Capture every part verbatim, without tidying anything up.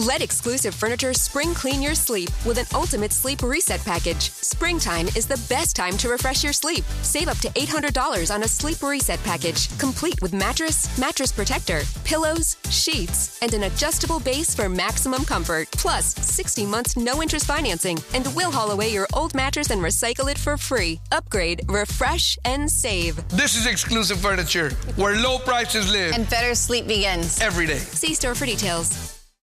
Let exclusive furniture spring clean your sleep with an ultimate sleep reset package. Springtime is the best time to refresh your sleep. Save up to eight hundred dollars on a sleep reset package, complete with mattress, mattress protector, pillows, sheets, and an adjustable base for maximum comfort. Plus, sixty months no-interest financing, and we'll haul away your old mattress and recycle it for free. Upgrade, refresh, and save. This is exclusive furniture, where low prices live. And better sleep begins. Every day. See store for details.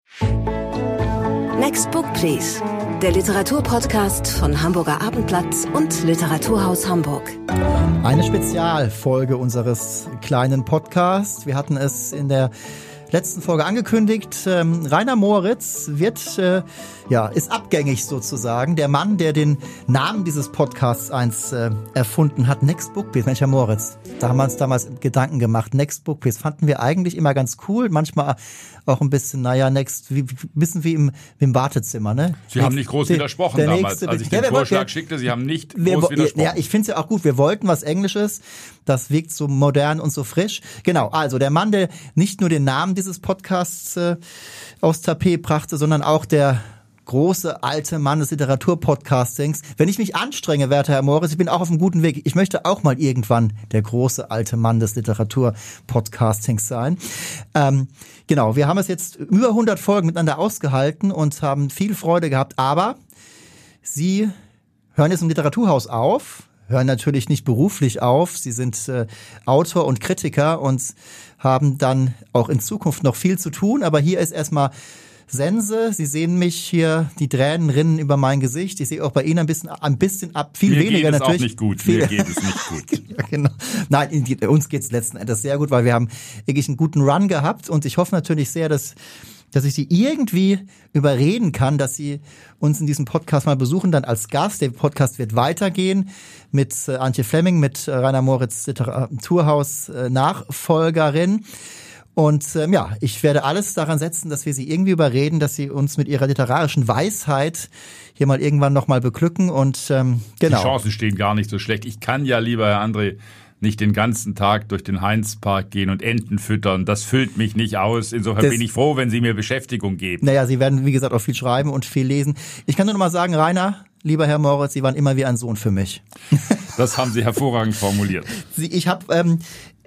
Next Book Please, der Literaturpodcast von Hamburger Abendblatt und Literaturhaus Hamburg. Eine Spezialfolge unseres kleinen Podcasts. Wir hatten es in der letzten Folge angekündigt. Ähm, Rainer Moritz wird, äh, ja, ist abgängig sozusagen. Der Mann, der den Namen dieses Podcasts eins äh, erfunden hat. Next Book Please. Mensch, Herr Moritz, da haben wir uns damals Gedanken gemacht. Next Book Please fanden wir eigentlich immer ganz cool. Manchmal auch ein bisschen, naja, next, wie, bisschen wie im, wie im Wartezimmer, ne? Sie haben nicht groß widersprochen der damals, nächste, als ich den ja, Vorschlag wir, schickte. Sie haben nicht wir, groß widersprochen. Ja, ich finde es ja auch gut. Wir wollten was Englisches. Das wirkt so modern und so frisch. Genau, also der Mann, der nicht nur den Namen dieses Podcasts äh, aufs Tapet brachte, sondern auch der große alte Mann des Literaturpodcastings. Wenn ich mich anstrenge, werter Herr Moritz, ich bin auch auf einem guten Weg. Ich möchte auch mal irgendwann der große alte Mann des Literaturpodcastings sein. Ähm, genau, wir haben es jetzt über hundert Folgen miteinander ausgehalten und haben viel Freude gehabt. Aber Sie hören jetzt im Literaturhaus auf, hören natürlich nicht beruflich auf. Sie sind äh, Autor und Kritiker und haben dann auch in Zukunft noch viel zu tun. Aber hier ist erstmal Sense. Sie sehen mich hier, die Tränen rinnen über mein Gesicht. Ich sehe auch bei Ihnen ein bisschen, ein bisschen ab, viel Mir weniger geht es natürlich. Auch nicht gut. Viel, Mir geht es nicht gut. Ja, genau. Nein, uns geht es letzten Endes sehr gut, weil wir haben wirklich einen guten Run gehabt und ich hoffe natürlich sehr, dass dass ich Sie irgendwie überreden kann, dass Sie uns in diesem Podcast mal besuchen, dann als Gast. Der Podcast wird weitergehen mit äh, Antje Fleming, mit äh, Rainer Moritz Literaturhaus äh, Nachfolgerin. Und ähm, ja, ich werde alles daran setzen, dass wir Sie irgendwie überreden, dass Sie uns mit Ihrer literarischen Weisheit hier mal irgendwann nochmal beglücken. Und ähm, genau. Die Chancen stehen gar nicht so schlecht. Ich kann ja, lieber Herr André, nicht den ganzen Tag durch den Heinzpark gehen und Enten füttern. Das füllt mich nicht aus. Insofern das, bin ich froh, wenn Sie mir Beschäftigung geben. Naja, Sie werden, wie gesagt, auch viel schreiben und viel lesen. Ich kann nur noch mal sagen, Rainer, lieber Herr Moritz, Sie waren immer wie ein Sohn für mich. Das haben Sie hervorragend formuliert. Sie, ich habe ähm,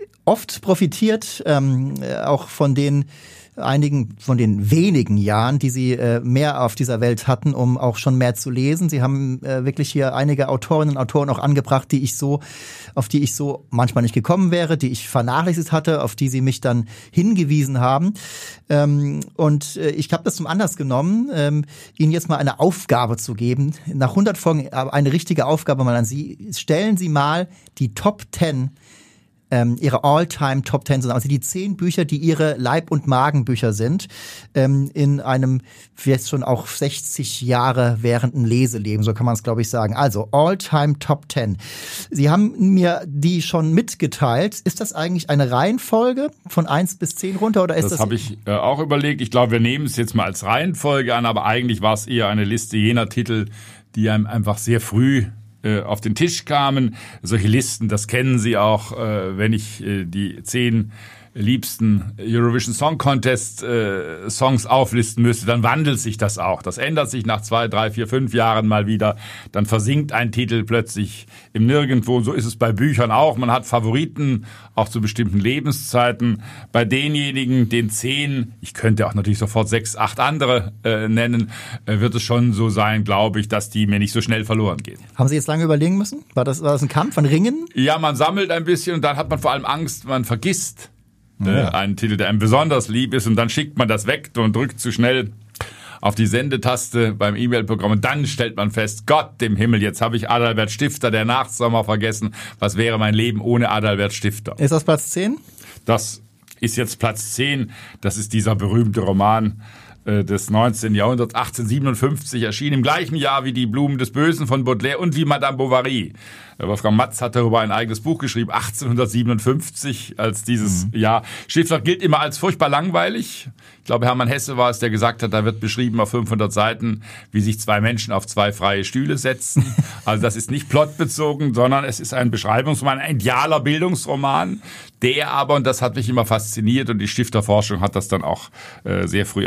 oft profitiert, ähm, auch von den einigen von den wenigen Jahren, die Sie äh, mehr auf dieser Welt hatten, um auch schon mehr zu lesen. Sie haben äh, wirklich hier einige Autorinnen und Autoren auch angebracht, die ich so, auf die ich so manchmal nicht gekommen wäre, die ich vernachlässigt hatte, auf die Sie mich dann hingewiesen haben. Ähm, und äh, ich habe das zum Anlass genommen, ähm, Ihnen jetzt mal eine Aufgabe zu geben. Nach hundert Folgen eine richtige Aufgabe mal an Sie. Stellen Sie mal die Top Ten Ähm, ihre All-Time Top Ten zusammen. Also die zehn Bücher, die ihre Leib- und Magenbücher sind, ähm, in einem jetzt schon auch sechzig Jahre währenden Leseleben, so kann man es, glaube ich, sagen. Also All-Time Top Ten. Sie haben mir die schon mitgeteilt. Ist das eigentlich eine Reihenfolge von eins bis zehn runter? Oder ist das? Das habe ich äh, auch überlegt. Ich glaube, wir nehmen es jetzt mal als Reihenfolge an, aber eigentlich war es eher eine Liste jener Titel, die einem einfach sehr früh auf den Tisch kamen. Solche Listen, das kennen Sie auch, wenn ich die zehn liebsten Eurovision Song Contest äh, Songs auflisten müsste, dann wandelt sich das auch. Das ändert sich nach zwei, drei, vier, fünf Jahren mal wieder. Dann versinkt ein Titel plötzlich im Nirgendwo. So ist es bei Büchern auch. Man hat Favoriten, auch zu bestimmten Lebenszeiten. Bei denjenigen, den zehn, ich könnte auch natürlich sofort sechs, acht andere äh, nennen, äh, wird es schon so sein, glaube ich, dass die mir nicht so schnell verloren gehen. Haben Sie jetzt lange überlegen müssen? War das, war das ein Kampf, ein Ringen? Ja, man sammelt ein bisschen und dann hat man vor allem Angst, man vergisst ja. einen Titel, der einem besonders lieb ist, und dann schickt man das weg und drückt zu schnell auf die Sendetaste beim E-Mail-Programm und dann stellt man fest, Gott im Himmel, jetzt habe ich Adalbert Stifter, der Nachtsommer, vergessen. Was wäre mein Leben ohne Adalbert Stifter? Ist das Platz zehn? Das ist jetzt Platz zehn. Das ist dieser berühmte Roman äh, des neunzehnten Jahrhunderts, achtzehnhundertsiebenundfünfzig, erschien im gleichen Jahr wie Die Blumen des Bösen von Baudelaire und wie Madame Bovary. Wolfgang Matz hat darüber ein eigenes Buch geschrieben, achtzehnhundertsiebenundfünfzig als dieses mhm. Jahr. Stifter gilt immer als furchtbar langweilig. Ich glaube, Hermann Hesse war es, der gesagt hat, da wird beschrieben auf fünfhundert Seiten, wie sich zwei Menschen auf zwei freie Stühle setzen. Also das ist nicht plotbezogen, sondern es ist ein Beschreibungsroman, ein idealer Bildungsroman, der aber, und das hat mich immer fasziniert und die Stifterforschung hat das dann auch äh, sehr früh erkannt,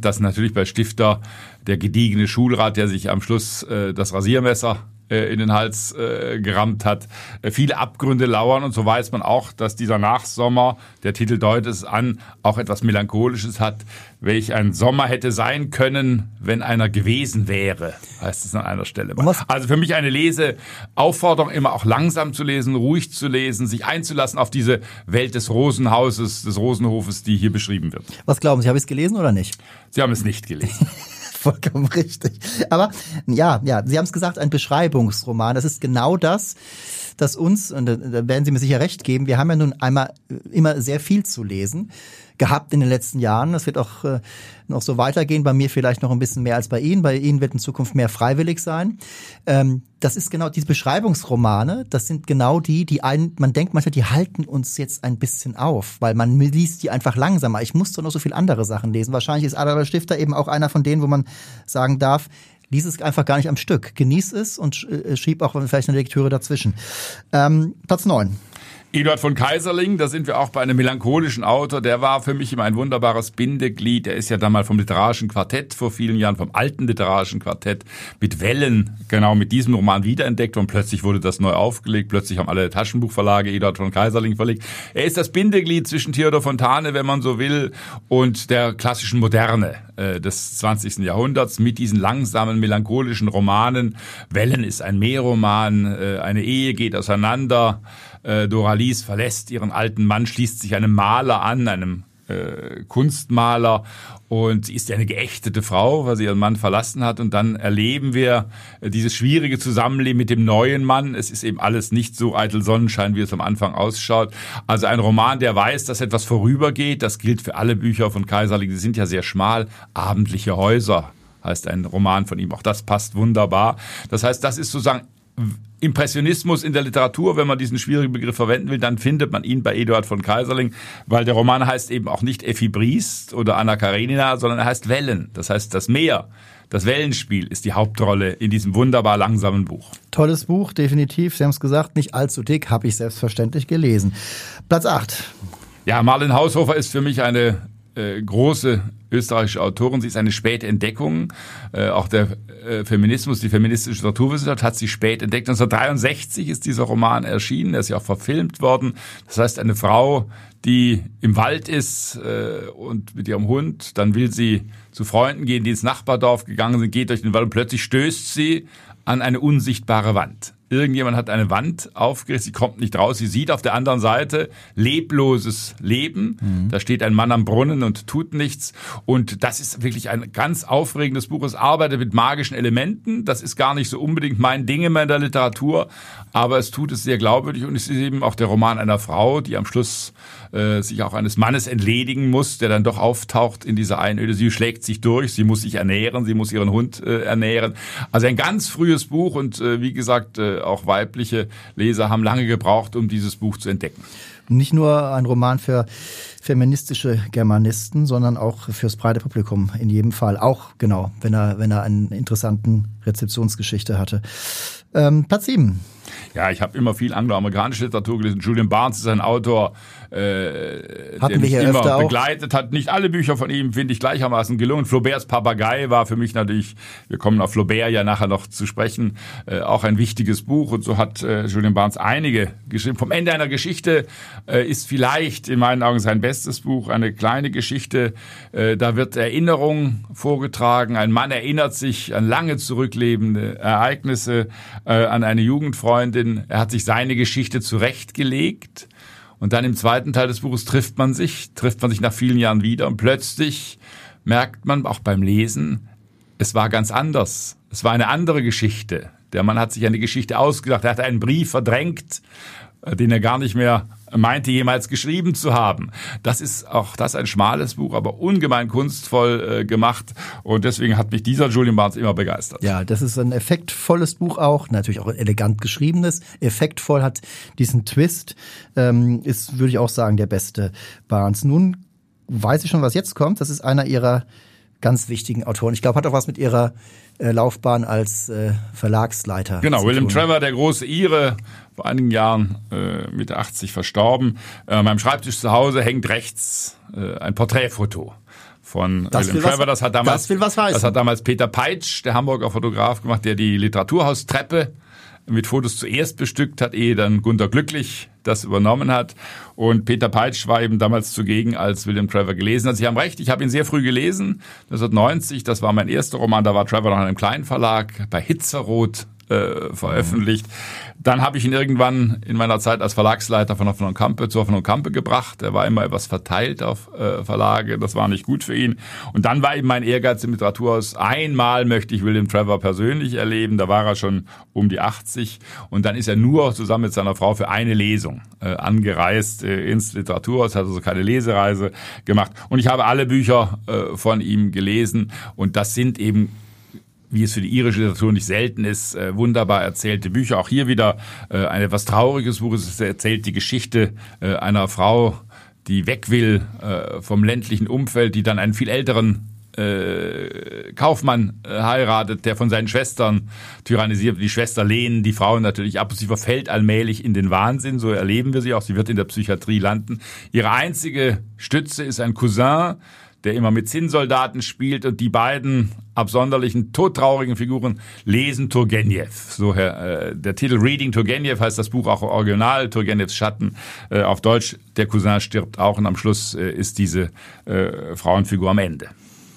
dass natürlich bei Stifter der gediegene Schulrat, der sich am Schluss äh, das Rasiermesser äh, in den Hals äh, gerammt hat, äh, viele Abgründe lauern. Und so weiß man auch, dass dieser Nachsommer, der Titel deutet es an, auch etwas Melancholisches hat. Welch ein Sommer hätte sein können, wenn einer gewesen wäre, heißt es an einer Stelle. Also für mich eine Leseaufforderung, immer auch langsam zu lesen, ruhig zu lesen, sich einzulassen auf diese Welt des Rosenhauses, des Rosenhofes, die hier beschrieben wird. Was glauben Sie, habe ich es gelesen oder nicht? Sie haben es nicht gelesen. Vollkommen richtig. Aber ja, ja, Sie haben es gesagt, ein Beschreibungsroman. Das ist genau das, das uns, und da werden Sie mir sicher recht geben, wir haben ja nun einmal immer sehr viel zu lesen gehabt in den letzten Jahren. Das wird auch äh, noch so weitergehen. Bei mir vielleicht noch ein bisschen mehr als bei Ihnen. Bei Ihnen wird in Zukunft mehr freiwillig sein. Ähm, das ist genau diese Beschreibungsromane. Das sind genau die, die einen, man denkt manchmal, die halten uns jetzt ein bisschen auf, weil man liest die einfach langsamer. Ich muss doch noch so viel andere Sachen lesen. Wahrscheinlich ist Adalbert Stifter eben auch einer von denen, wo man sagen darf, lies es einfach gar nicht am Stück. Genieß es und äh, schieb auch vielleicht eine Lektüre dazwischen. Ähm, Platz neun. Eduard von Keyserlingk, da sind wir auch bei einem melancholischen Autor, der war für mich immer ein wunderbares Bindeglied. Der ist ja dann mal vom Literarischen Quartett vor vielen Jahren, vom alten Literarischen Quartett mit Wellen, genau mit diesem Roman wiederentdeckt und plötzlich wurde das neu aufgelegt. Plötzlich haben alle Taschenbuchverlage Eduard von Keyserlingk verlegt. Er ist das Bindeglied zwischen Theodor Fontane, wenn man so will, und der klassischen Moderne äh, des zwanzigsten Jahrhunderts mit diesen langsamen, melancholischen Romanen. Wellen ist ein Meerroman, äh, eine Ehe geht auseinander. Doralice verlässt ihren alten Mann, schließt sich einem Maler an, einem äh, Kunstmaler, und sie ist eine geächtete Frau, weil sie ihren Mann verlassen hat, und dann erleben wir äh, dieses schwierige Zusammenleben mit dem neuen Mann. Es ist eben alles nicht so eitel Sonnenschein, wie es am Anfang ausschaut. Also ein Roman, der weiß, dass etwas vorübergeht. Das gilt für alle Bücher von Keyserlingk. Die sind ja sehr schmal. Abendliche Häuser heißt ein Roman von ihm. Auch das passt wunderbar. Das heißt, das ist sozusagen Impressionismus in der Literatur. Wenn man diesen schwierigen Begriff verwenden will, dann findet man ihn bei Eduard von Keyserlingk, weil der Roman heißt eben auch nicht Effi Briest oder Anna Karenina, sondern er heißt Wellen. Das heißt, das Meer, das Wellenspiel ist die Hauptrolle in diesem wunderbar langsamen Buch. Tolles Buch, definitiv. Sie haben es gesagt, nicht allzu dick, habe ich selbstverständlich gelesen. Platz acht. Ja, Marlen Haushofer ist für mich eine äh, große österreichische Autorin. Sie ist eine späte Entdeckung. Äh, auch der äh, Feminismus, die feministische Literaturwissenschaft hat sie spät entdeckt. neunzehnhundertdreiundsechzig ist dieser Roman erschienen. Er ist ja auch verfilmt worden. Das heißt, eine Frau, die im Wald ist äh, und mit ihrem Hund, dann will sie zu Freunden gehen, die ins Nachbardorf gegangen sind, geht durch den Wald und plötzlich stößt sie an eine unsichtbare Wand. Irgendjemand hat eine Wand aufgerissen, sie kommt nicht raus, sie sieht auf der anderen Seite lebloses Leben. Mhm. Da steht ein Mann am Brunnen und tut nichts. Und das ist wirklich ein ganz aufregendes Buch. Es arbeitet mit magischen Elementen. Das ist gar nicht so unbedingt mein Ding immer in der Literatur, aber es tut es sehr glaubwürdig. Und es ist eben auch der Roman einer Frau, die am Schluss äh, sich auch eines Mannes entledigen muss, der dann doch auftaucht in dieser Einöde. Sie schlägt sich durch, sie muss sich ernähren, sie muss ihren Hund äh, ernähren. Also ein ganz frühes Buch und äh, wie gesagt, äh, auch weibliche Leser haben lange gebraucht, um dieses Buch zu entdecken. Nicht nur ein Roman für feministische Germanisten, sondern auch fürs breite Publikum in jedem Fall. Auch, genau, wenn er, wenn er einen interessanten Rezeptionsgeschichte hatte. Ähm, Platz sieben. Ja, ich habe immer viel angloamerikanische Literatur gelesen. Julian Barnes ist ein Autor, äh, der mich immer begleitet hat. Nicht alle Bücher von ihm finde ich gleichermaßen gelungen. Flauberts Papagei war für mich natürlich, wir kommen auf Flaubert ja nachher noch zu sprechen, äh, auch ein wichtiges Buch. Und so hat äh, Julian Barnes einige geschrieben. Vom Ende einer Geschichte äh, ist vielleicht in meinen Augen sein bestes Buch, eine kleine Geschichte. Äh, da wird Erinnerung vorgetragen. Ein Mann erinnert sich an lange zurücklebende Ereignisse, äh, an eine Jugendfreundin. Er hat sich seine Geschichte zurechtgelegt. Und dann im zweiten Teil des Buches trifft man sich, trifft man sich nach vielen Jahren wieder und plötzlich merkt man auch beim Lesen, es war ganz anders. Es war eine andere Geschichte. Der Mann hat sich eine Geschichte ausgedacht, er hat einen Brief verdrängt, den er gar nicht mehr meinte, jemals geschrieben zu haben. Das ist auch das ein schmales Buch, aber ungemein kunstvoll äh, gemacht. Und deswegen hat mich dieser Julian Barnes immer begeistert. Ja, das ist ein effektvolles Buch auch, natürlich auch ein elegant geschriebenes. Effektvoll, hat diesen Twist, ähm, ist, würde ich auch sagen, der beste Barnes. Nun weiß ich schon, was jetzt kommt. Das ist einer ihrer ganz wichtigen Autoren. Ich glaube, hat auch was mit ihrer äh, Laufbahn als äh, Verlagsleiter Genau, zu William tun. Trevor, der große Ire, vor einigen Jahren äh, Mitte achtzig verstorben. Äh, an meinem Schreibtisch zu Hause hängt rechts äh, ein Porträtfoto von das William Trevor. Was, das hat damals, das will was heißen. Das hat damals Peter Peitsch, der Hamburger Fotograf, gemacht, der die Literaturhaustreppe mit Fotos zuerst bestückt hat, ehe dann Gunter Glücklich das übernommen hat. Und Peter Peitsch war eben damals zugegen, als William Trevor gelesen hat. Sie haben recht, ich habe ihn sehr früh gelesen, neunzehnhundertneunzig, das war mein erster Roman, da war Trevor noch in einem kleinen Verlag, bei Hitzeroth äh, veröffentlicht. Dann habe ich ihn irgendwann in meiner Zeit als Verlagsleiter von Hoffmann und Campe zu Hoffmann und Campe gebracht. Er war immer etwas verteilt auf äh, Verlage, das war nicht gut für ihn. Und dann war eben mein Ehrgeiz im Literaturhaus, einmal möchte ich William Trevor persönlich erleben, da war er schon um die achtzig und dann ist er nur zusammen mit seiner Frau für eine Lesung äh, angereist äh, ins Literaturhaus, hat also keine Lesereise gemacht und ich habe alle Bücher äh, von ihm gelesen und das sind eben, wie es für die irische Literatur nicht selten ist, äh, wunderbar erzählte Bücher. Auch hier wieder äh, ein etwas trauriges Buch. Es erzählt die Geschichte äh, einer Frau, die weg will äh, vom ländlichen Umfeld, die dann einen viel älteren äh, Kaufmann äh, heiratet, der von seinen Schwestern tyrannisiert. Die Schwester lehnen die Frauen natürlich ab. Sie verfällt allmählich in den Wahnsinn. So erleben wir sie auch. Sie wird in der Psychiatrie landen. Ihre einzige Stütze ist ein Cousin, der immer mit Zinnsoldaten spielt und die beiden absonderlichen, todtraurigen Figuren lesen Turgenev. So äh, der Titel Reading Turgenev heißt das Buch auch original, Turgenevs Schatten äh, auf Deutsch. Der Cousin stirbt auch und am Schluss äh, ist diese äh, Frauenfigur am Ende.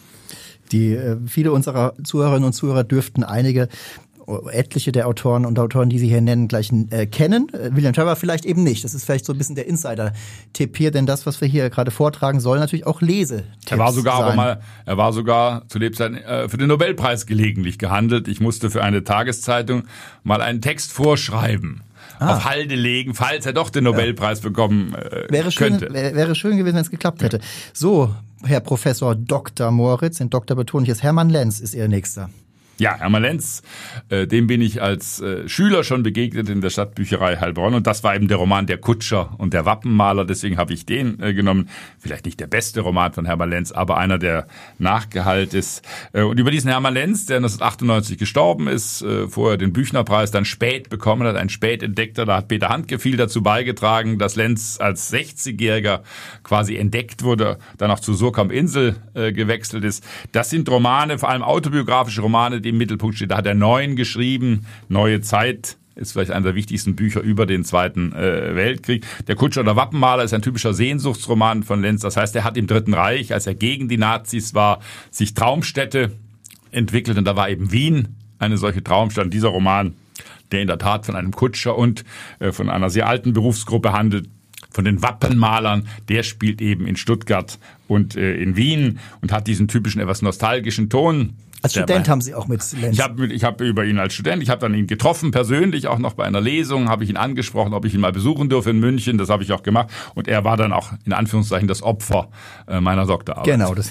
Die äh, viele unserer Zuhörerinnen und Zuhörer dürften einige etliche der Autoren und Autoren, die Sie hier nennen, gleich äh, kennen. William Trevor vielleicht eben nicht. Das ist vielleicht so ein bisschen der Insider-Tipp hier, denn das, was wir hier gerade vortragen, soll natürlich auch Lesetipps Er war sogar sein. aber mal, er war sogar zu Lebzeiten äh, für den Nobelpreis gelegentlich gehandelt. Ich musste für eine Tageszeitung mal einen Text vorschreiben. Ah. Auf Halde legen, falls er doch den Nobelpreis ja. bekommen äh, wäre schön, könnte. Wäre, wäre schön gewesen, wenn es geklappt hätte. So, Herr Professor Doktor Moritz, den Doktor betone ich jetzt, Hermann Lenz ist Ihr Nächster. Ja, Hermann Lenz, äh, dem bin ich als äh, Schüler schon begegnet in der Stadtbücherei Heilbronn und das war eben der Roman Der Kutscher und der Wappenmaler, deswegen habe ich den äh, genommen. Vielleicht nicht der beste Roman von Hermann Lenz, aber einer, der nachgehalt ist. Äh, und über diesen Hermann Lenz, der neunzehnhundertachtundneunzig gestorben ist, äh, vorher den Büchnerpreis dann spät bekommen hat, ein Spätentdeckter, da hat Peter Handke viel dazu beigetragen, dass Lenz als sechzigjähriger quasi entdeckt wurde, dann auch zu Surkamp Insel äh, gewechselt ist. Das sind Romane, vor allem autobiografische Romane, die im Mittelpunkt steht. Da hat er neun geschrieben. Neue Zeit ist vielleicht einer der wichtigsten Bücher über den Zweiten äh, Weltkrieg. Der Kutscher oder Wappenmaler ist ein typischer Sehnsuchtsroman von Lenz. Das heißt, er hat im Dritten Reich, als er gegen die Nazis war, sich Traumstädte entwickelt. Und da war eben Wien eine solche Traumstadt. Und dieser Roman, der in der Tat von einem Kutscher und äh, von einer sehr alten Berufsgruppe handelt, von den Wappenmalern, der spielt eben in Stuttgart und äh, in Wien und hat diesen typischen, etwas nostalgischen Ton. Als Student Der, haben Sie auch mit Lenz. Ich habe ich hab über ihn als Student, ich habe dann ihn getroffen, persönlich, auch noch bei einer Lesung, habe ich ihn angesprochen, ob ich ihn mal besuchen dürfe in München, das habe ich auch gemacht. Und er war dann auch in Anführungszeichen das Opfer äh, meiner Doktorarbeit. Genau, das,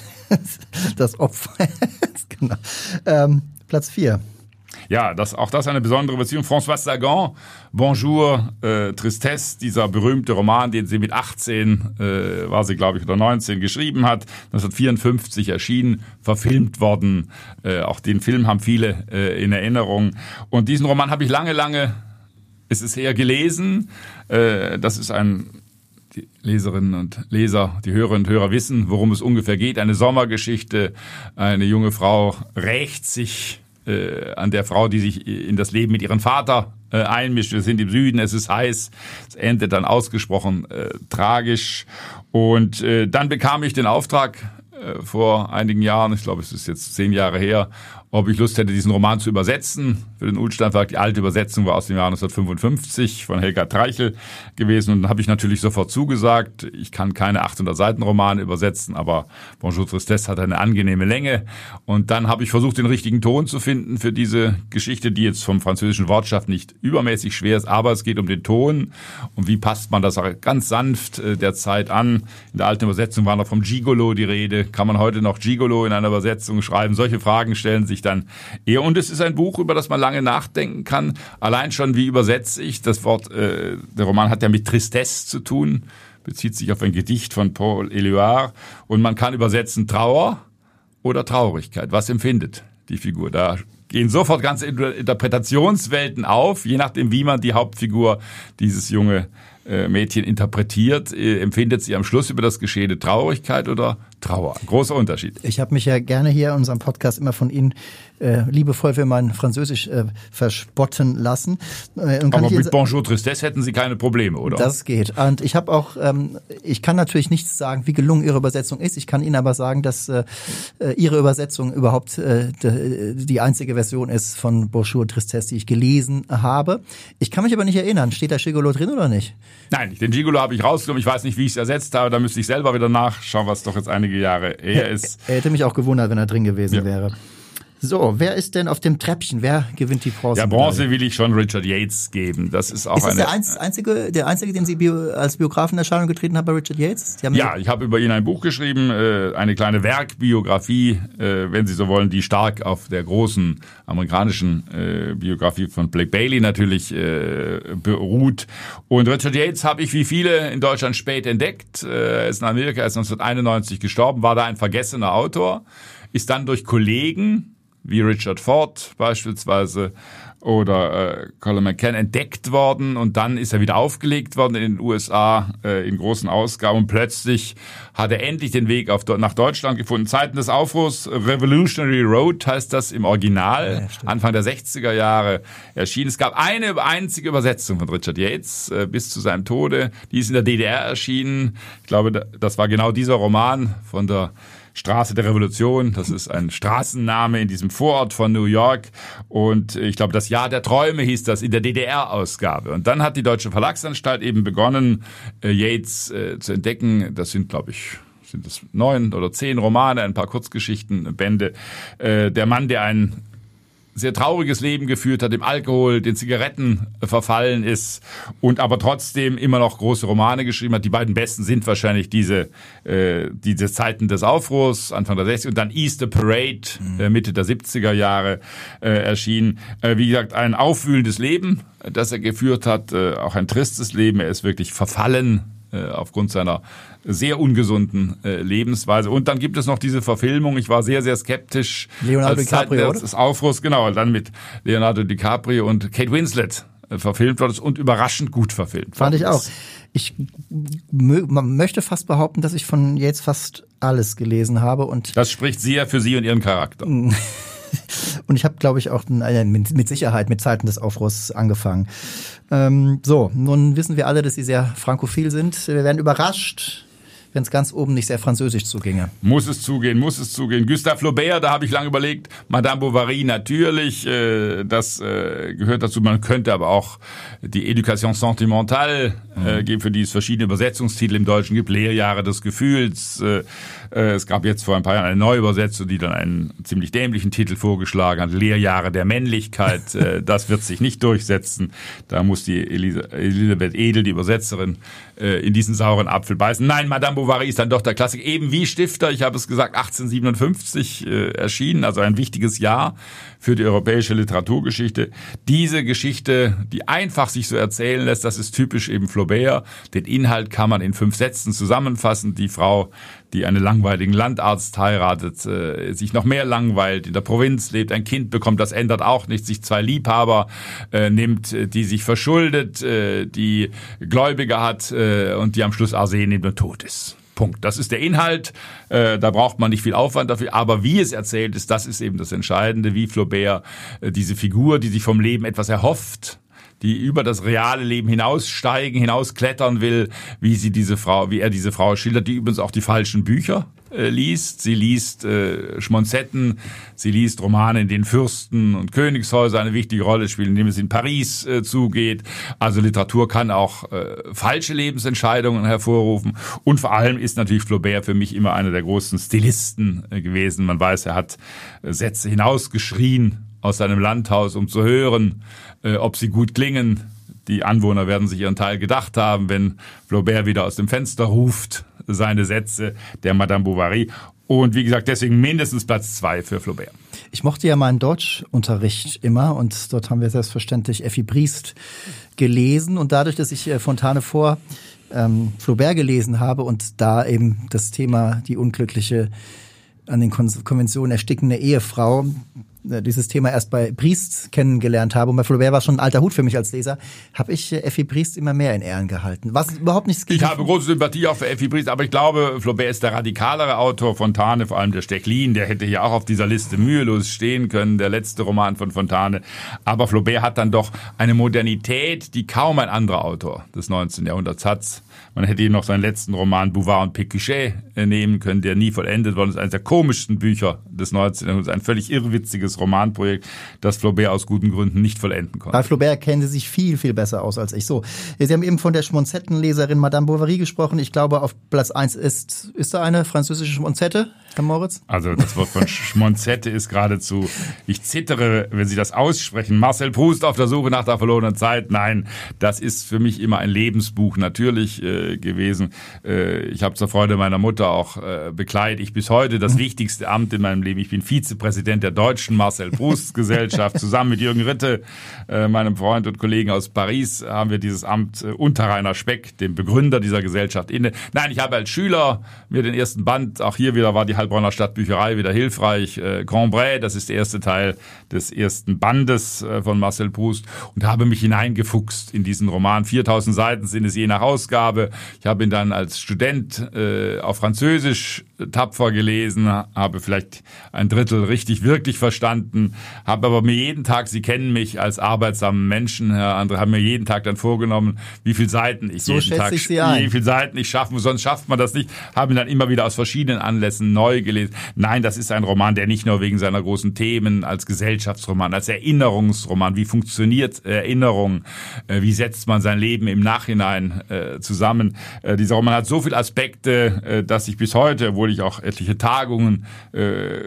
das Opfer. Genau. Ähm, Platz vier. Ja, das, auch das eine besondere Beziehung. François Sagan, Bonjour, äh, Tristesse, dieser berühmte Roman, den sie mit achtzehn, äh, war sie glaube ich, oder neunzehn, geschrieben hat, neunzehnhundertvierundfünfzig erschienen, verfilmt worden. Äh, auch den Film haben viele äh, in Erinnerung. Und diesen Roman habe ich lange, lange, es ist eher gelesen. Äh, das ist ein... Die Leserinnen und Leser, die Hörerinnen und Hörer wissen, worum es ungefähr geht. Eine Sommergeschichte, eine junge Frau rächt sich Äh, an der Frau, die sich in das Leben mit ihrem Vater äh, einmischt. Wir sind im Süden, es ist heiß. Es endet dann ausgesprochen äh, tragisch. Und äh, dann bekam ich den Auftrag äh, vor einigen Jahren, ich glaube, es ist jetzt zehn Jahre her, ob ich Lust hätte, diesen Roman zu übersetzen. Für den Ullstein Verlag, die alte Übersetzung war aus dem Jahr neunzehnhundertfünfundfünfzig von Helga Treichel gewesen. Und dann habe ich natürlich sofort zugesagt. Ich kann keine achthundert Seiten Romane übersetzen, aber Bonjour Tristesse hat eine angenehme Länge. Und dann habe ich versucht, den richtigen Ton zu finden für diese Geschichte, die jetzt vom französischen Wortschaft nicht übermäßig schwer ist, aber es geht um den Ton. Und wie passt man das auch ganz sanft äh, der Zeit an? In der alten Übersetzung war noch vom Gigolo die Rede. Kann man heute noch Gigolo in einer Übersetzung schreiben? Solche Fragen stellen sich dann eher. Und es ist ein Buch, über das man lange nachdenken kann. Allein schon, wie übersetze ich das Wort, äh, der Roman hat ja mit Tristesse zu tun, bezieht sich auf ein Gedicht von Paul Éluard. Und man kann übersetzen Trauer oder Traurigkeit. Was empfindet die Figur? Da gehen sofort ganze Interpretationswelten auf, je nachdem, wie man die Hauptfigur, dieses junge äh, Mädchen interpretiert, äh, empfindet sie am Schluss über das Geschehene Traurigkeit oder Trauer? Großer Unterschied. Ich habe mich ja gerne hier in unserem Podcast immer von Ihnen äh, liebevoll für mein Französisch äh, verspotten lassen. Äh, und kann Aber ich mit Bonjour Tristesse hätten Sie keine Probleme, oder? Das geht. Und ich habe auch, ähm, ich kann natürlich nichts sagen, wie gelungen Ihre Übersetzung ist. Ich kann Ihnen aber sagen, dass äh, Ihre Übersetzung überhaupt äh, die, die einzige Version ist von Bonjour Tristesse, die ich gelesen habe. Ich kann mich aber nicht erinnern. Steht da Gigolo drin oder nicht? Nein, den Gigolo habe ich rausgenommen. Ich weiß nicht, wie ich es ersetzt habe. Da müsste ich selber wieder nachschauen, was doch jetzt einige Jahre her ist. Er hätte mich auch gewundert, wenn er drin gewesen ja. wäre. So, wer ist denn auf dem Treppchen? Wer gewinnt die Bronze? Ja, Bronze will ich schon Richard Yates geben. Das ist auch ist das eine. der einzige, der einzige, den Sie bio, als Biografen in Erscheinung getreten haben bei Richard Yates? Die haben ja, ich habe über ihn ein Buch geschrieben, eine kleine Werkbiografie, wenn Sie so wollen, die stark auf der großen amerikanischen Biografie von Blake Bailey natürlich beruht. Und Richard Yates habe ich wie viele in Deutschland spät entdeckt. Er ist in Amerika, er ist neunzehnhunderteinundneunzig gestorben, war da ein vergessener Autor, ist dann durch Kollegen wie Richard Ford beispielsweise oder äh, Colin McCann entdeckt worden und dann ist er wieder aufgelegt worden in den U S A äh, in großen Ausgaben und plötzlich hat er endlich den Weg auf, nach Deutschland gefunden. Zeiten des Aufruhrs, Revolutionary Road heißt das im Original, ja, Anfang der sechziger Jahre erschienen. Es gab eine einzige Übersetzung von Richard Yates äh, bis zu seinem Tode, die ist in der D D R erschienen. Ich glaube, das war genau dieser Roman von der Straße der Revolution, das ist ein Straßenname in diesem Vorort von New York und ich glaube, das Jahr der Träume hieß das in der D D R-Ausgabe. Und dann hat die Deutsche Verlagsanstalt eben begonnen, Yates äh, zu entdecken. Das sind, glaube ich, sind das neun oder zehn Romane, ein paar Kurzgeschichten, Bände. Äh, der Mann, der ein sehr trauriges Leben geführt hat, dem Alkohol, den Zigaretten verfallen ist und aber trotzdem immer noch große Romane geschrieben hat. Die beiden besten sind wahrscheinlich diese äh, diese Zeiten des Aufruhrs, Anfang der sechziger und dann Easter Parade, äh, Mitte der siebziger Jahre äh, erschienen. Äh, wie gesagt, ein aufwühlendes Leben, das er geführt hat, äh, auch ein tristes Leben. Er ist wirklich verfallen äh, aufgrund seiner sehr ungesunden äh, Lebensweise. Und dann gibt es noch diese Verfilmung. Ich war sehr, sehr skeptisch. Leonardo als DiCaprio, des, des Aufruhrs, genau, dann mit Leonardo DiCaprio und Kate Winslet äh, verfilmt worden ist und überraschend gut verfilmt. Fand ich auch. Ich man möchte fast behaupten, dass ich von Yates fast alles gelesen habe. Und das spricht sehr für Sie und Ihren Charakter. Und ich habe, glaube ich, auch mit Sicherheit mit Zeiten des Aufruhrs angefangen. Ähm, so, nun wissen wir alle, dass Sie sehr frankophil sind. Wir werden überrascht, wenn es ganz oben nicht sehr französisch zuginge. Muss es zugehen, muss es zugehen. Gustave Flaubert, da habe ich lange überlegt. Madame Bovary natürlich, äh, das äh, gehört dazu. Man könnte aber auch die Éducation sentimentale äh, geben, für die es verschiedene Übersetzungstitel im Deutschen gibt. Lehrjahre des Gefühls. Äh, äh, es gab jetzt vor ein paar Jahren eine Neuübersetzung, die dann einen ziemlich dämlichen Titel vorgeschlagen hat. Lehrjahre der Männlichkeit. äh, das wird sich nicht durchsetzen. Da muss die Elis- Elisabeth Edel, die Übersetzerin, äh, in diesen sauren Apfel beißen. Nein, Madame Bovary ist dann doch der Klassiker, eben wie Stifter, ich habe es gesagt, achtzehnhundertsiebenundfünfzig äh, erschienen, also ein wichtiges Jahr für die europäische Literaturgeschichte. Diese Geschichte, die einfach sich so erzählen lässt, das ist typisch eben Flaubert. Den Inhalt kann man in fünf Sätzen zusammenfassen. Die Frau, die einen langweiligen Landarzt heiratet, äh, sich noch mehr langweilt, in der Provinz lebt, ein Kind bekommt, das ändert auch nichts, sich zwei Liebhaber äh, nimmt, die sich verschuldet, äh, die Gläubige hat äh, und die am Schluss Arsen nimmt und tot ist. Punkt. Das ist der Inhalt, äh, da braucht man nicht viel Aufwand dafür, aber wie es erzählt ist, das ist eben das Entscheidende, wie Flaubert äh, diese Figur, die sich vom Leben etwas erhofft, die über das reale Leben hinaussteigen, hinausklettern will, wie sie diese Frau, wie er diese Frau schildert, die übrigens auch die falschen Bücher äh, liest. Sie liest äh, Schmonzetten, sie liest Romane, in denen Fürsten und Königshäuser eine wichtige Rolle spielen, indem es in Paris äh, zugeht. Also Literatur kann auch äh, falsche Lebensentscheidungen hervorrufen. Und vor allem ist natürlich Flaubert für mich immer einer der großen Stilisten äh, gewesen. Man weiß, er hat äh, Sätze hinausgeschrien aus seinem Landhaus, um zu hören, äh, ob sie gut klingen. Die Anwohner werden sich ihren Teil gedacht haben, wenn Flaubert wieder aus dem Fenster ruft, seine Sätze der Madame Bovary. Und wie gesagt, deswegen mindestens Platz zwei für Flaubert. Ich mochte ja meinen Deutschunterricht immer und dort haben wir selbstverständlich Effi Briest gelesen. Und dadurch, dass ich Fontane vor ähm, Flaubert gelesen habe und da eben das Thema die unglückliche, an den Konventionen erstickende Ehefrau dieses Thema erst bei Briest kennengelernt habe, und bei Flaubert war schon ein alter Hut für mich als Leser, habe ich Effi Briest immer mehr in Ehren gehalten. Was überhaupt nichts Ich habe große Sympathie auch für Effi Briest, aber ich glaube, Flaubert ist der radikalere Autor. Fontane, vor allem der Stechlin, der hätte hier auch auf dieser Liste mühelos stehen können, der letzte Roman von Fontane. Aber Flaubert hat dann doch eine Modernität, die kaum ein anderer Autor des neunzehnten Jahrhunderts hat. Man hätte ihm noch seinen letzten Roman Bouvard und Pécuchet nehmen können, der nie vollendet worden ist. Eines der komischsten Bücher des neunzehnten Jahrhunderts. Ein völlig irrwitziges Romanprojekt, das Flaubert aus guten Gründen nicht vollenden konnte. Bei Flaubert kennen Sie sich viel, viel besser aus als ich. So, Sie haben eben von der Schmonzettenleserin Madame Bovary gesprochen. Ich glaube, auf Platz eins ist, ist da eine französische Schmonzette, Herr Moritz? Also das Wort von Schmonzette ist geradezu, ich zittere, wenn Sie das aussprechen. Marcel Proust auf der Suche nach der verlorenen Zeit. Nein, das ist für mich immer ein Lebensbuch natürlich äh, gewesen. Äh, ich habe zur Freude meiner Mutter auch äh, bekleide ich bis heute das wichtigste Amt in meinem Leben. Ich bin Vizepräsident der Deutschen Marcel Proust Gesellschaft. Zusammen mit Jürgen Ritte, äh, meinem Freund und Kollegen aus Paris, haben wir dieses Amt äh, unter Rainer Speck, dem Begründer dieser Gesellschaft, inne. Nein, ich habe als Schüler mir den ersten Band, auch hier wieder war die Heilbronner Stadtbücherei wieder hilfreich, äh, Cambrai, das ist der erste Teil des ersten Bandes äh, von Marcel Proust, und habe mich hineingefuchst in diesen Roman. viertausend Seiten sind es je nach Ausgabe. Ich habe ihn dann als Student äh, auf Französisch tapfer gelesen, habe vielleicht ein Drittel richtig wirklich verstanden, habe aber mir jeden Tag, Sie kennen mich als arbeitsamen Menschen, Herr André, haben mir jeden Tag dann vorgenommen, wie viele Seiten ich so jeden Tag, ich Sie ein. wie viele Seiten ich schaffen muss, sonst schafft man das nicht, habe ihn dann immer wieder aus verschiedenen Anlässen neu gelesen. Nein, das ist ein Roman, der nicht nur wegen seiner großen Themen als Gesellschaftsroman, als Erinnerungsroman, wie funktioniert Erinnerung, wie setzt man sein Leben im Nachhinein äh, zusammen. Äh, dieser Roman hat so viele Aspekte, äh, dass ich bis heute, obwohl ich auch etliche Tagungen äh,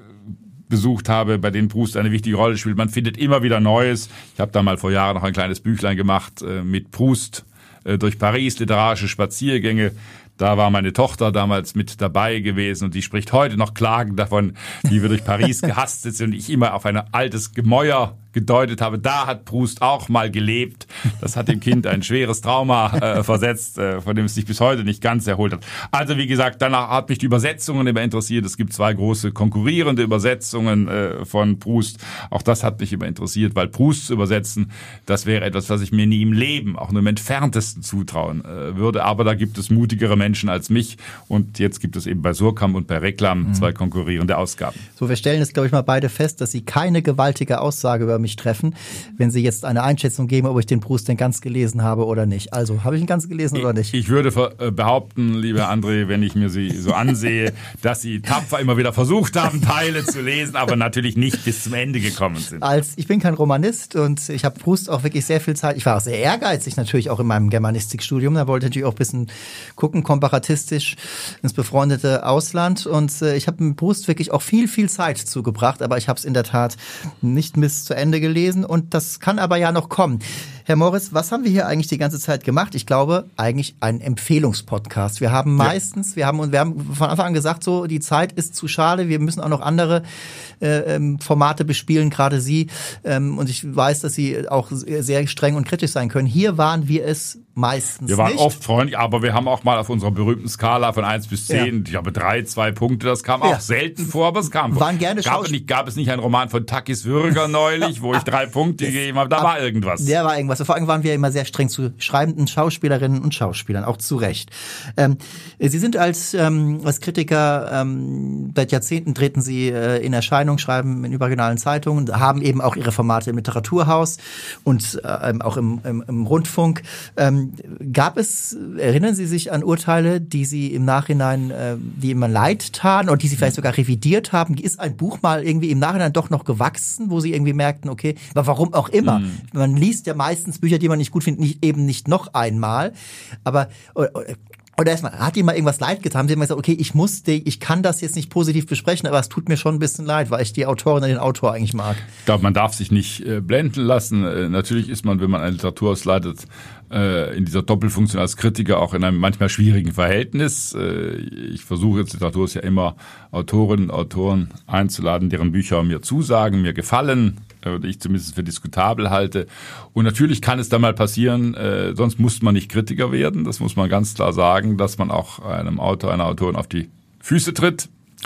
besucht habe, bei denen Proust eine wichtige Rolle spielt. Man findet immer wieder Neues. Ich habe da mal vor Jahren noch ein kleines Büchlein gemacht äh, mit Proust äh, durch Paris, literarische Spaziergänge. Da war meine Tochter damals mit dabei gewesen und die spricht heute noch klagend davon, wie wir durch Paris gehastet sind und ich immer auf ein altes Gemäuer gedeutet habe. Da hat Proust auch mal gelebt. Das hat dem Kind ein schweres Trauma äh, versetzt, äh, von dem es sich bis heute nicht ganz erholt hat. Also wie gesagt, danach hat mich die Übersetzungen immer interessiert. Es gibt zwei große konkurrierende Übersetzungen äh, von Proust. Auch das hat mich immer interessiert, weil Proust zu übersetzen, das wäre etwas, was ich mir nie im Leben, auch nur im Entferntesten zutrauen äh, würde. Aber da gibt es mutigere Menschen als mich und jetzt gibt es eben bei Surkamp und bei Reklam mhm. zwei konkurrierende Ausgaben. So, wir stellen jetzt, glaube ich, mal beide fest, dass Sie keine gewaltige Aussage über mich treffen, wenn Sie jetzt eine Einschätzung geben, ob ich den Proust denn ganz gelesen habe oder nicht. Also, habe ich ihn ganz gelesen ich, oder nicht? Ich würde behaupten, lieber André, wenn ich mir Sie so ansehe, dass Sie tapfer immer wieder versucht haben, Teile zu lesen, aber natürlich nicht bis zum Ende gekommen sind. Als ich bin kein Romanist und ich habe Proust auch wirklich sehr viel Zeit, ich war auch sehr ehrgeizig natürlich auch in meinem Germanistikstudium, da wollte ich natürlich auch ein bisschen gucken, komparatistisch ins befreundete Ausland und äh, ich habe mit Proust wirklich auch viel, viel Zeit zugebracht, aber ich habe es in der Tat nicht bis zu Ende gelesen und das kann aber ja noch kommen. Herr Moritz, was haben wir hier eigentlich die ganze Zeit gemacht? Ich glaube, eigentlich ein Empfehlungspodcast. Wir haben meistens, ja. wir haben wir haben von Anfang an gesagt, so die Zeit ist zu schade, wir müssen auch noch andere äh, Formate bespielen, gerade Sie. Ähm, und ich weiß, dass Sie auch sehr streng und kritisch sein können. Hier waren wir es meistens Wir waren nicht. oft freundlich, aber wir haben auch mal auf unserer berühmten Skala von eins bis zehn, ja. ich glaube drei, zwei Punkte, das kam auch ja. selten vor, aber es kam vor. Waren gerne gab, es nicht, gab es nicht einen Roman von Takis Würger neulich, wo ich drei Punkte gegeben habe, da Ab, war irgendwas. Der war irgendwas. Vor allem waren wir immer sehr streng zu schreibenden Schauspielerinnen und Schauspielern, auch zu Recht. Ähm, Sie sind als, ähm, als Kritiker, ähm, seit Jahrzehnten treten Sie äh, in Erscheinung, schreiben in überregionalen Zeitungen, haben eben auch Ihre Formate im Literaturhaus und äh, auch im, im, im Rundfunk. Ähm, gab es, erinnern Sie sich an Urteile, die Sie im Nachhinein, äh, die immer leid taten oder die Sie vielleicht sogar revidiert haben? Ist ein Buch mal irgendwie im Nachhinein doch noch gewachsen, wo Sie irgendwie merkten, okay, aber warum auch immer? Mhm. Man liest ja meistens Bücher, die man nicht gut findet, nicht, eben nicht noch einmal, aber oder, oder erstmal, hat Ihnen mal irgendwas leid getan? Sie haben gesagt, okay, ich muss, die, ich kann das jetzt nicht positiv besprechen, aber es tut mir schon ein bisschen leid, weil ich die Autorin oder den Autor eigentlich mag. Ich glaube, man darf sich nicht äh, blenden lassen. Äh, natürlich ist man, wenn man ein Literaturhaus leitet, äh, in dieser Doppelfunktion als Kritiker auch in einem manchmal schwierigen Verhältnis. Äh, ich versuche jetzt Literaturhaus ja immer Autorinnen und Autoren einzuladen, deren Bücher mir zusagen, mir gefallen, oder ich zumindest für diskutabel halte. Und natürlich kann es dann mal passieren, äh, sonst muss man nicht Kritiker werden, das muss man ganz klar sagen, dass man auch einem Autor, einer Autorin auf die Füße tritt.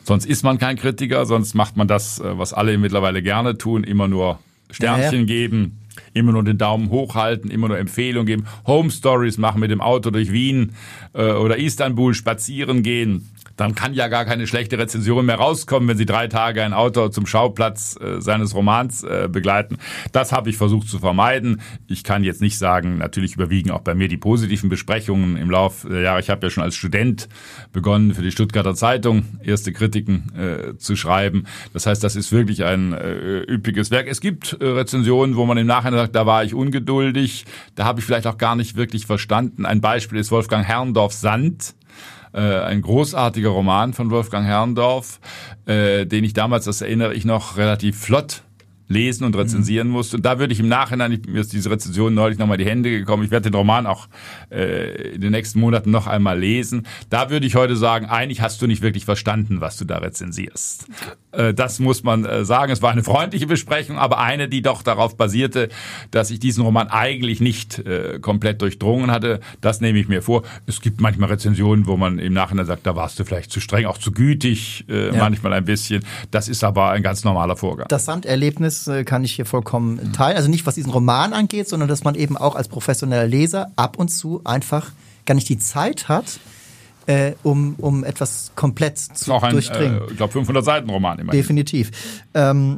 Sonst ist man kein Kritiker, sonst macht man das, was alle mittlerweile gerne tun, immer nur Sternchen ja, ja. geben, immer nur den Daumen hochhalten, immer nur Empfehlungen geben, Home Stories machen, mit dem Auto durch Wien äh, oder Istanbul spazieren gehen. Dann kann ja gar keine schlechte Rezension mehr rauskommen, wenn Sie drei Tage ein Autor zum Schauplatz äh, seines Romans äh, begleiten. Das habe ich versucht zu vermeiden. Ich kann jetzt nicht sagen, natürlich überwiegen auch bei mir die positiven Besprechungen im Laufe der Jahre. Ich habe ja schon als Student begonnen, für die Stuttgarter Zeitung erste Kritiken äh, zu schreiben. Das heißt, das ist wirklich ein äh, üppiges Werk. Es gibt äh, Rezensionen, wo man im Nachhinein sagt, da war ich ungeduldig, da habe ich vielleicht auch gar nicht wirklich verstanden. Ein Beispiel ist Wolfgang Herrndorfs Sand. Ein großartiger Roman von Wolfgang Herrndorf, äh, den ich damals, das erinnere ich noch, relativ flott lesen und rezensieren mhm. musste. Und da würde ich im Nachhinein, mir ist diese Rezension neulich nochmal die Hände gekommen, ich werde den Roman auch äh, in den nächsten Monaten noch einmal lesen. Da würde ich heute sagen, eigentlich hast du nicht wirklich verstanden, was du da rezensierst. Äh, das muss man äh, sagen. Es war eine freundliche Besprechung, aber eine, die doch darauf basierte, dass ich diesen Roman eigentlich nicht äh, komplett durchdrungen hatte. Das nehme ich mir vor. Es gibt manchmal Rezensionen, wo man im Nachhinein sagt, da warst du vielleicht zu streng, auch zu gütig, äh, ja. manchmal ein bisschen. Das ist aber ein ganz normaler Vorgang. Das Sanderlebnis kann ich hier vollkommen teilen. Also nicht, was diesen Roman angeht, sondern dass man eben auch als professioneller Leser ab und zu einfach gar nicht die Zeit hat, äh, um, um etwas komplett zu auch ein, durchdringen. Äh, ich glaube, fünfhundert Seiten Roman immerhin. Definitiv. Ähm,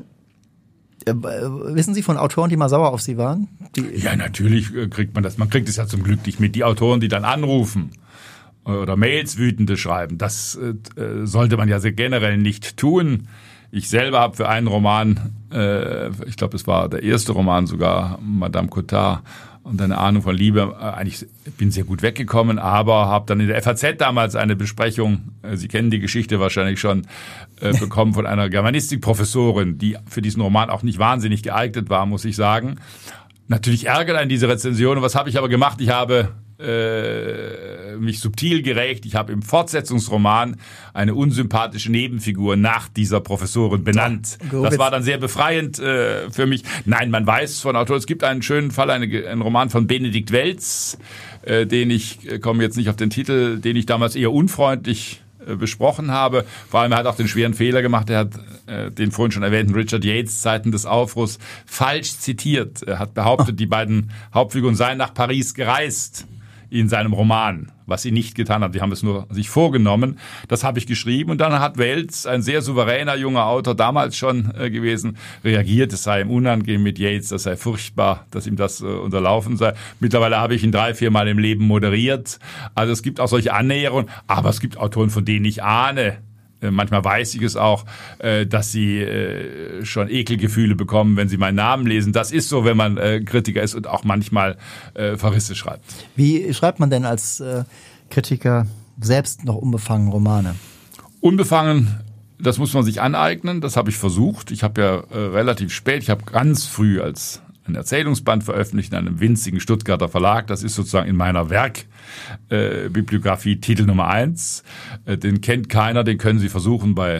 äh, wissen Sie von Autoren, die mal sauer auf Sie waren? Die ja, natürlich kriegt man das. Man kriegt es ja zum Glück nicht mit. Die Autoren, die dann anrufen oder Mails wütende schreiben, das äh, sollte man ja sehr generell nicht tun. Ich selber habe für einen Roman, äh, ich glaube, es war der erste Roman sogar, Madame Cotard und eine Ahnung von Liebe, äh, eigentlich bin sehr gut weggekommen, aber habe dann in der F A Z damals eine Besprechung, äh, Sie kennen die Geschichte wahrscheinlich schon, äh, bekommen von einer Germanistikprofessorin, die für diesen Roman auch nicht wahnsinnig geeignet war, muss ich sagen. Natürlich ärgert einen diese Rezension. Was habe ich aber gemacht? Ich habe äh, mich subtil gerecht. Ich habe im Fortsetzungsroman eine unsympathische Nebenfigur nach dieser Professorin benannt. Das war dann sehr befreiend äh, für mich. Nein, man weiß von Autoren, es gibt einen schönen Fall, eine, einen Roman von Benedikt Welz, äh, den ich, äh, komme jetzt nicht auf den Titel, den ich damals eher unfreundlich äh, besprochen habe. Vor allem, er hat auch den schweren Fehler gemacht, er hat äh, den vorhin schon erwähnten Richard Yates Zeiten des Aufruhrs falsch zitiert. Er hat behauptet, oh. die beiden Hauptfiguren seien nach Paris gereist in seinem Roman, was sie nicht getan haben. Die haben es nur sich vorgenommen. Das habe ich geschrieben. Und dann hat Welz, ein sehr souveräner junger Autor, damals schon äh, gewesen, reagiert. Es sei ihm unangenehm mit Yates, das sei furchtbar, dass ihm das äh, unterlaufen sei. Mittlerweile habe ich ihn drei, vier Mal im Leben moderiert. Also es gibt auch solche Annäherungen. Aber es gibt Autoren, von denen ich ahne, manchmal weiß ich es auch, dass sie schon Ekelgefühle bekommen, wenn sie meinen Namen lesen. Das ist so, wenn man Kritiker ist und auch manchmal Verrisse schreibt. Wie schreibt man denn als Kritiker selbst noch unbefangen Romane? Unbefangen, das muss man sich aneignen. Das habe ich versucht. Ich habe ja relativ spät, ich habe ganz früh als ein Erzählungsband veröffentlicht in einem winzigen Stuttgarter Verlag. Das ist sozusagen in meiner Werkbibliografie äh, Titel Nummer eins. Äh, den kennt keiner, den können Sie versuchen bei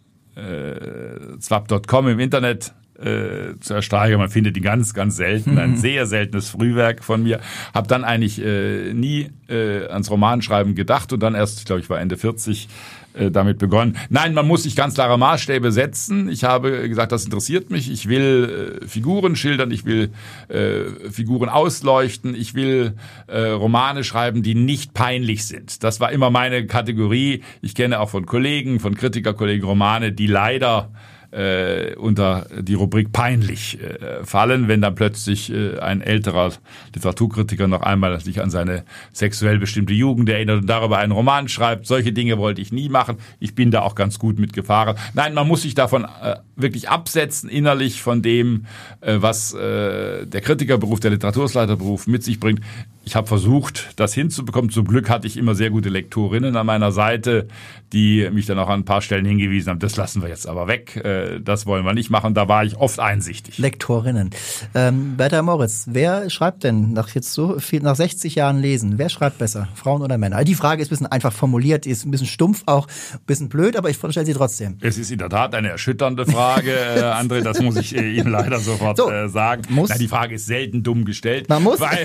äh, zwap Punkt com im Internet äh, zu ersteigern. Man findet ihn ganz, ganz selten. Ein sehr seltenes Frühwerk von mir. Hab dann eigentlich äh, nie äh, ans Romanschreiben gedacht und dann erst, ich glaube, ich war Ende vierzig, damit begonnen. Nein, man muss sich ganz klare Maßstäbe setzen. Ich habe gesagt, das interessiert mich. Ich will äh, Figuren schildern, ich will äh, Figuren ausleuchten, ich will äh, Romane schreiben, die nicht peinlich sind. Das war immer meine Kategorie. Ich kenne auch von Kollegen, von Kritikerkollegen Romane, die leider äh, unter die Rubrik peinlich äh, fallen, wenn dann plötzlich äh, ein älterer Literaturkritiker noch einmal sich an seine sexuell bestimmte Jugend erinnert und darüber einen Roman schreibt. Solche Dinge wollte ich nie machen. Ich bin da auch ganz gut mit gefahren. Nein, man muss sich davon äh, wirklich absetzen, innerlich von dem, äh, was äh, der Kritikerberuf, der Literaturleiterberuf mit sich bringt. Ich habe versucht, das hinzubekommen. Zum Glück hatte ich immer sehr gute Lektorinnen an meiner Seite, die mich dann auch an ein paar Stellen hingewiesen haben, das lassen wir jetzt aber weg, das wollen wir nicht machen. Da war ich oft einsichtig. Lektorinnen. Ähm, Bertha Moritz, wer schreibt denn nach jetzt so viel, nach sechzig Jahren Lesen, wer schreibt besser, Frauen oder Männer? Die Frage ist ein bisschen einfach formuliert, die ist ein bisschen stumpf auch, ein bisschen blöd, aber ich stelle sie trotzdem. Es ist in der Tat eine erschütternde Frage. Frage, äh, André, das muss ich äh, Ihnen leider sofort so, äh, sagen. Muss. Na, die Frage ist selten dumm gestellt. Man muss. Weil,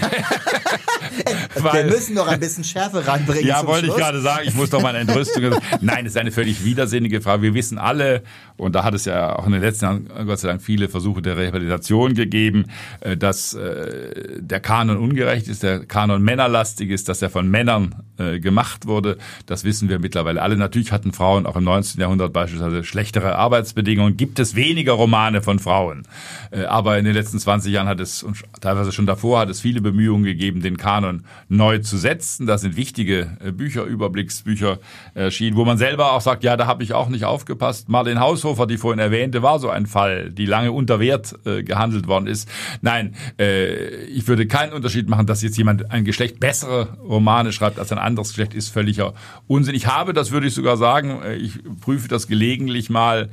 Wir weil, müssen noch ein bisschen Schärfe reinbringen. ja, zum wollte ich Schluss. gerade sagen, ich muss doch meine Entrüstung. Nein, es ist eine völlig widersinnige Frage. Wir wissen alle, und da hat es ja auch in den letzten Jahren Gott sei Dank viele Versuche der Rehabilitation gegeben, äh, dass äh, der Kanon ungerecht ist, der Kanon männerlastig ist, dass er von Männern äh, gemacht wurde. Das wissen wir mittlerweile alle. Natürlich hatten Frauen auch im neunzehnten Jahrhundert beispielsweise schlechtere Arbeitsbedingungen. Gibt es weniger Romane von Frauen. Äh, aber in den letzten zwanzig Jahren hat es, und teilweise schon davor, hat es viele Bemühungen gegeben, den Kanon neu zu setzen. Da sind wichtige äh, Bücher, Überblicksbücher erschienen, wo man selber auch sagt, ja, da habe ich auch nicht aufgepasst. Marlene Haushofer, die vorhin erwähnte, war so ein Fall, die lange unter Wert äh, gehandelt worden ist. Nein, äh, ich würde keinen Unterschied machen, dass jetzt jemand ein Geschlecht bessere Romane schreibt als ein anderes Geschlecht, ist völliger Unsinn. Ich habe, das würde ich sogar sagen, ich prüfe das gelegentlich mal,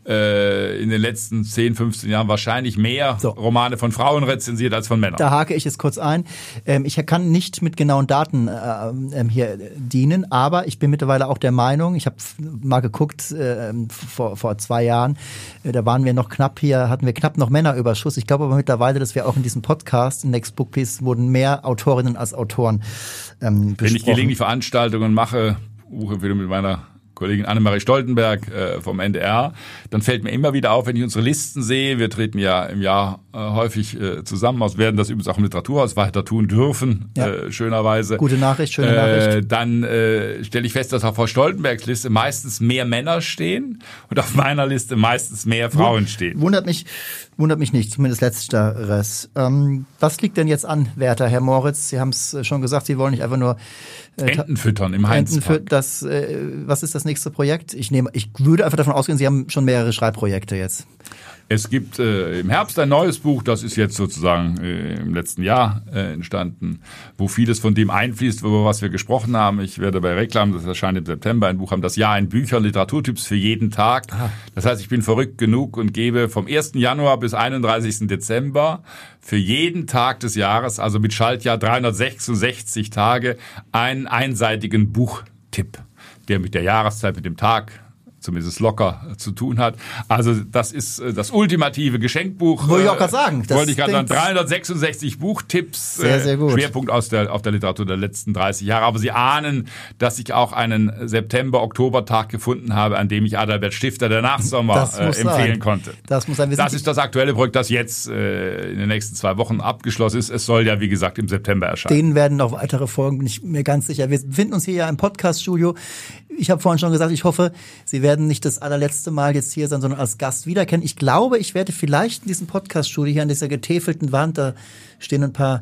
äh, in den letzten zehn, fünfzehn Jahren wahrscheinlich mehr so. Romane von Frauen rezensiert als von Männern. Da hake ich jetzt kurz ein. Ähm, ich kann nicht mit genauen Daten äh, hier dienen, aber ich bin mittlerweile auch der Meinung, ich habe mal geguckt äh, vor, vor zwei Jahren, äh, da waren wir noch knapp hier, hatten wir knapp noch Männerüberschuss. Ich glaube aber mittlerweile, dass wir auch in diesem Podcast, in Next Book Piece, wurden mehr Autorinnen als Autoren ähm, besprochen. Wenn ich gelegentlich Veranstaltungen mache, Buchempfehlung mit meiner Kollegin Annemarie Stoltenberg äh, vom N D R, dann fällt mir immer wieder auf, wenn ich unsere Listen sehe, wir treten ja im Jahr äh, häufig äh, zusammen aus, werden das übrigens auch im Literaturhaus weiter tun dürfen, ja. äh, schönerweise. Gute Nachricht, schöne äh, Nachricht. Dann äh, stelle ich fest, dass auf Frau Stoltenbergs Liste meistens mehr Männer stehen und auf meiner Liste meistens mehr Frauen stehen. Wundert mich, wundert mich nicht, zumindest letzteres. Ähm, was liegt denn jetzt an, werter Herr Moritz? Sie haben es schon gesagt, Sie wollen nicht einfach nur äh, Enten füttern im Heinzpark. Das, äh, was ist das nächste Projekt? Ich nehme, ich würde einfach davon ausgehen, Sie haben schon mehrere Schreibprojekte jetzt. Es gibt äh, im Herbst ein neues Buch, das ist jetzt sozusagen äh, im letzten Jahr äh, entstanden, wo vieles von dem einfließt, über was wir gesprochen haben. Ich werde bei Reklam, das erscheint im September, ein Buch haben, das Jahr in Büchern, Literaturtipps für jeden Tag. Ah. Das heißt, ich bin verrückt genug und gebe vom ersten Januar bis einunddreißigsten Dezember für jeden Tag des Jahres, also mit Schaltjahr dreihundertsechsundsechzig Tage, einen einseitigen Buchtipp, der mit der Jahreszeit, mit dem Tag zumindest locker zu tun hat. Also das ist das ultimative Geschenkbuch. Wollte ich auch gerade sagen. Das wollte ich gerade sagen. dreihundertsechsundsechzig Buchtipps. Sehr, sehr gut. Schwerpunkt aus der, auf der Literatur der letzten dreißig Jahre. Aber Sie ahnen, dass ich auch einen September-Oktober-Tag gefunden habe, an dem ich Adalbert Stifter, der Nachsommer, äh, empfehlen sein. konnte. Das muss sein. Wir das ist das aktuelle Projekt, das jetzt äh, in den nächsten zwei Wochen abgeschlossen ist. Es soll ja, wie gesagt, im September erscheinen. Denen werden noch weitere Folgen, bin ich mir ganz sicher. Wir befinden uns hier ja im Podcast-Studio. Ich habe vorhin schon gesagt, ich hoffe, Sie werden nicht das allerletzte Mal jetzt hier sein, sondern als Gast wiederkennen. Ich glaube, ich werde vielleicht in diesem Podcast-Studio hier an dieser getäfelten Wand, da stehen ein paar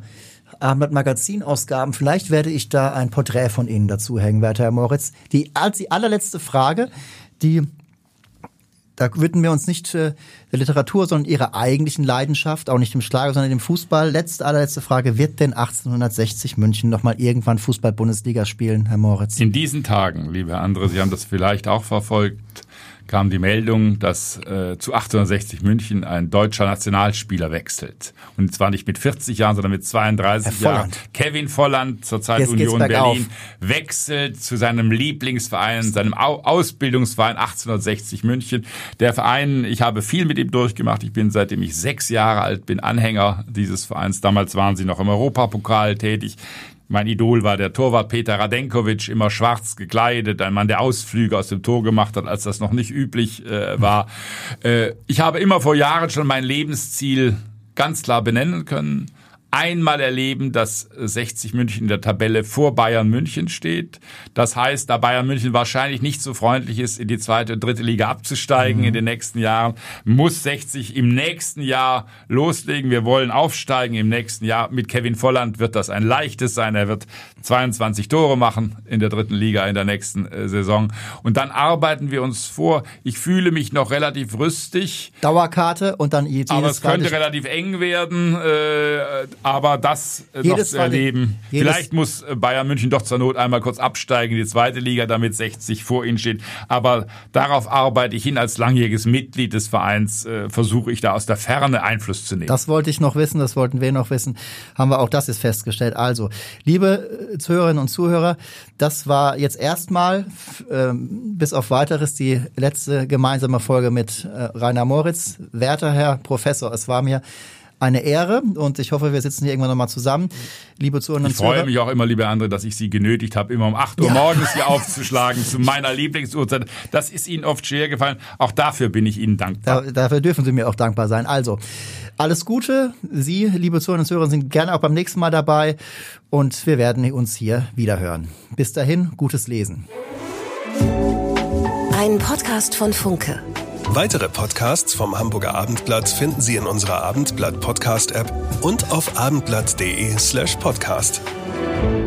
Abendblatt-Magazin-Ausgaben, vielleicht werde ich da ein Porträt von Ihnen dazu hängen, werter Herr Moritz. Die, als die allerletzte Frage, die da widmen wir uns nicht äh, der Literatur, sondern ihrer eigentlichen Leidenschaft, auch nicht dem Schlager, sondern dem Fußball. Letzte, allerletzte Frage, wird denn achtzehnhundertsechzig München nochmal irgendwann Fußball-Bundesliga spielen, Herr Moritz? In diesen Tagen, liebe Herr Andre, Sie haben das vielleicht auch verfolgt, kam die Meldung, dass äh, zu achtzehnhundertsechzig München ein deutscher Nationalspieler wechselt. Und zwar nicht mit vierzig Jahren, sondern mit zweiunddreißig Jahren. Kevin Volland, zurzeit Jetzt Union Berlin, bergauf. wechselt zu seinem Lieblingsverein, seinem Au- Ausbildungsverein achtzehnhundertsechzig München. Der Verein, ich habe viel mit ihm durchgemacht. Ich bin, seitdem ich sechs Jahre alt bin, Anhänger dieses Vereins. Damals waren sie noch im Europapokal tätig. Mein Idol war der Torwart Peter Radenkovic, immer schwarz gekleidet, ein Mann, der Ausflüge aus dem Tor gemacht hat, als das noch nicht üblich äh, war. Äh, ich habe immer vor Jahren schon mein Lebensziel ganz klar benennen können. Einmal erleben, dass sechzig München in der Tabelle vor Bayern München steht. Das heißt, da Bayern München wahrscheinlich nicht so freundlich ist, in die zweite und dritte Liga abzusteigen mhm. in den nächsten Jahren, muss sechzig im nächsten Jahr loslegen. Wir wollen aufsteigen im nächsten Jahr. Mit Kevin Volland wird das ein leichtes sein. Er wird zweiundzwanzig Tore machen in der dritten Liga in der nächsten äh, Saison. Und dann arbeiten wir uns vor. Ich fühle mich noch relativ rüstig. Dauerkarte und dann jedes Aber es könnte relativ eng werden. Äh, Aber das äh, noch zu erleben. Vielleicht muss Bayern München doch zur Not einmal kurz absteigen in die zweite Liga, damit sechzig vor ihnen steht. Aber darauf arbeite ich hin. Als langjähriges Mitglied des Vereins äh, versuche ich da aus der Ferne Einfluss zu nehmen. Das wollte ich noch wissen, das wollten wir noch wissen. Haben wir auch das jetzt festgestellt. Also, liebe Zuhörerinnen und Zuhörer, das war jetzt erstmal äh, bis auf Weiteres die letzte gemeinsame Folge mit äh, Rainer Moritz. Werter Herr Professor, es war mir eine Ehre und ich hoffe, wir sitzen hier irgendwann nochmal zusammen. Liebe Zuhörer und Zuhörer. Ich freue mich auch immer, liebe André, dass ich Sie genötigt habe, immer um acht Uhr ja. morgens hier aufzuschlagen zu meiner Lieblingsuhrzeit. Das ist Ihnen oft schwer gefallen. Auch dafür bin ich Ihnen dankbar. Da, dafür dürfen Sie mir auch dankbar sein. Also, alles Gute. Sie, liebe Zuhörer und Zuhörer, sind gerne auch beim nächsten Mal dabei und wir werden uns hier wieder hören. Bis dahin, gutes Lesen. Ein Podcast von Funke. Weitere Podcasts vom Hamburger Abendblatt finden Sie in unserer Abendblatt Podcast App und auf abendblatt punkt de slash podcast.